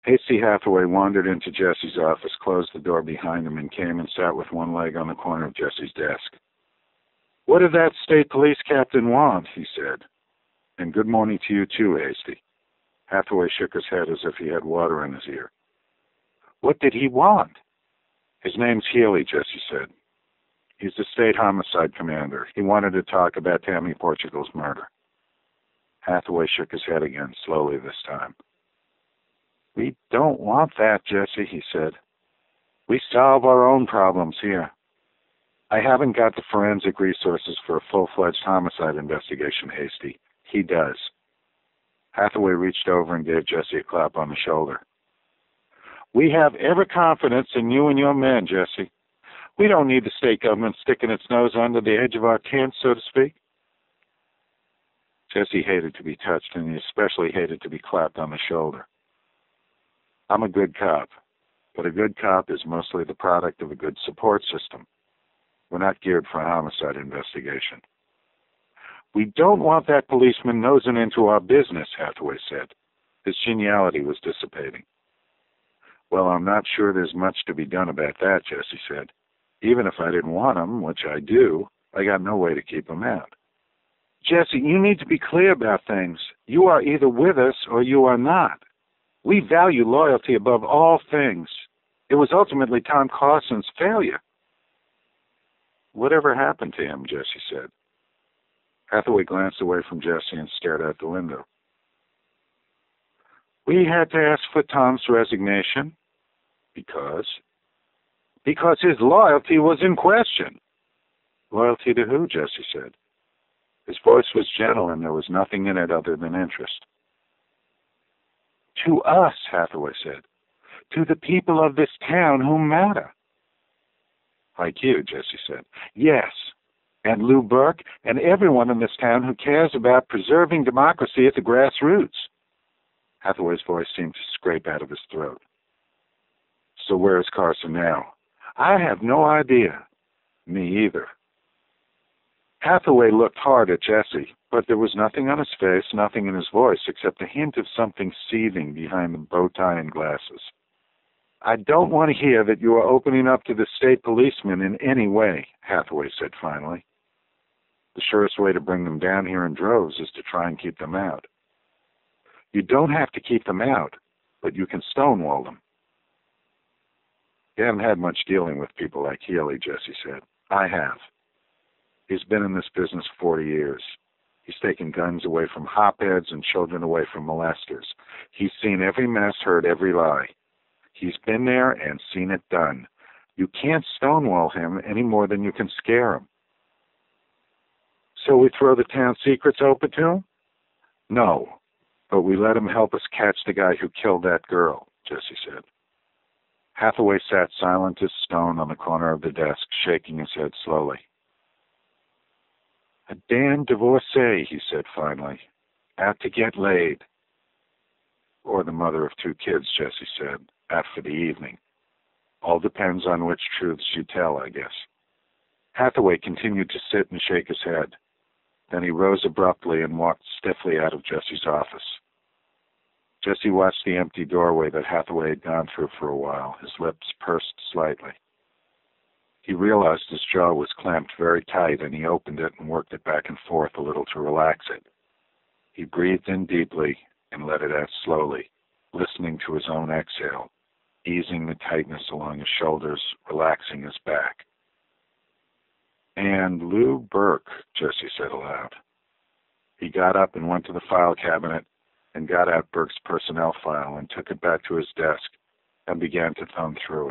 Hasty Hathaway wandered into Jesse's office, closed the door behind him, and came and sat with one leg on the corner of Jesse's desk. "What did that state police captain want?" he said. "And good morning to you too, Hasty." Hathaway shook his head as if he had water in his ear. "What did he want?" "His name's Healy," Jesse said. "He's the state homicide commander. He wanted to talk about Tammy Portugal's murder." Hathaway shook his head again, slowly this time. "We don't want that, Jesse," he said. "We solve our own problems here. I haven't got the forensic resources for a full-fledged homicide investigation, Hasty. He does." Hathaway reached over and gave Jesse a clap on the shoulder. "We have every confidence in you and your men, Jesse. We don't need the state government sticking its nose under the edge of our tent, so to speak." Jesse hated to be touched, and he especially hated to be clapped on the shoulder. "I'm a good cop, but a good cop is mostly the product of a good support system. We're not geared for a homicide investigation." "We don't want that policeman nosing into our business," Hathaway said. His geniality was dissipating. "Well, I'm not sure there's much to be done about that," Jesse said. "Even if I didn't want him, which I do, I got no way to keep him out." "Jesse, you need to be clear about things. You are either with us or you are not. We value loyalty above all things. It was ultimately Tom Carson's failure." "Whatever happened to him?" Jesse said. Hathaway glanced away from Jesse and stared out the window. "We had to ask for Tom's resignation." "Because?" "Because his loyalty was in question." "Loyalty to who?" Jesse said. His voice was gentle, and there was nothing in it other than interest. "To us," Hathaway said. "To the people of this town who matter." "Like you," Jesse said. "Yes, and Lou Burke, and everyone in this town who cares about preserving democracy at the grassroots." Hathaway's voice seemed to scrape out of his throat. "So where is Carson now?" "I have no idea." "Me either." Hathaway looked hard at Jesse, but there was nothing on his face, nothing in his voice, except a hint of something seething behind the bow tie and glasses. "I don't want to hear that you are opening up to the state policeman in any way," Hathaway said finally. "The surest way to bring them down here in droves is to try and keep them out." "You don't have to keep them out, but you can stonewall them." "You haven't had much dealing with people like Healy," Jesse said. "I have. He's been in this business 40 years. He's taken guns away from hopheads and children away from molesters. He's seen every mess, heard every lie. He's been there and seen it done. You can't stonewall him any more than you can scare him." "So we throw the town secrets open to him?" "No, but we let him help us catch the guy who killed that girl," Jesse said. Hathaway sat silent as stone on the corner of the desk, shaking his head slowly. "A damned divorcee," he said finally. "Out to get laid." "Or the mother of 2 kids," Jesse said. "Out for the evening. All depends on which truths you tell, I guess." Hathaway continued to sit and shake his head. Then he rose abruptly and walked stiffly out of Jesse's office. Jesse watched the empty doorway that Hathaway had gone through for a while, his lips pursed slightly. He realized his jaw was clamped very tight, and he opened it and worked it back and forth a little to relax it. He breathed in deeply and let it out slowly, listening to his own exhale, easing the tightness along his shoulders, relaxing his back. "And Lou Burke," Jesse said aloud. He got up and went to the file cabinet and got out Burke's personnel file and took it back to his desk and began to thumb through it.